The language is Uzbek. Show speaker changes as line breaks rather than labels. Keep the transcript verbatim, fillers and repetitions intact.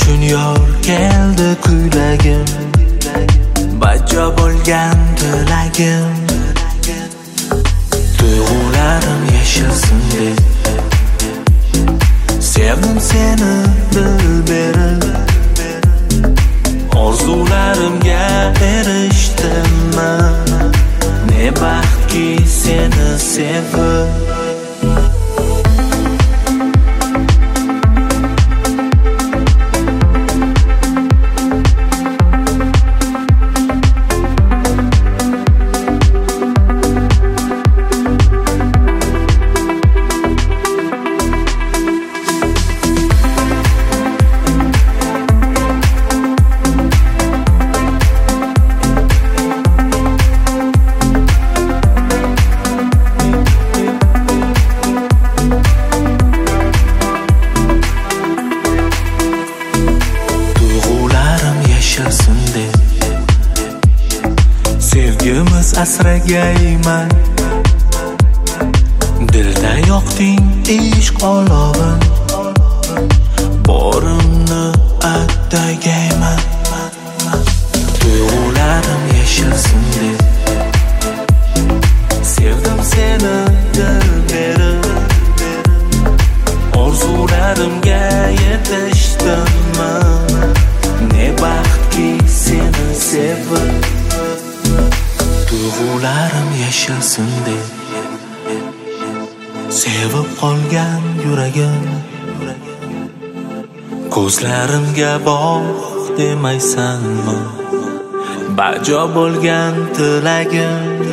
uchun yor keldi kuylagim, bajo bo'lgan tilagim. Tuyg'ularim yashilsin deb sevdim seni dil berib, orzularimga erishdim. Ne baxtki seni sevib. Sevgimiz asragayman, dilda yoqding ishq olovin, borimni attagayman. Tuyg'ularim yashilsin deb sevdim seni dil berib, orzularimga yetishdim. Ne baxtki seni sevib. Tuyg'ularim yashilsin deb sevib qolgan yuragim, ko'zlarimga bog' demaysanmi, bajo bo'lgan tilagim.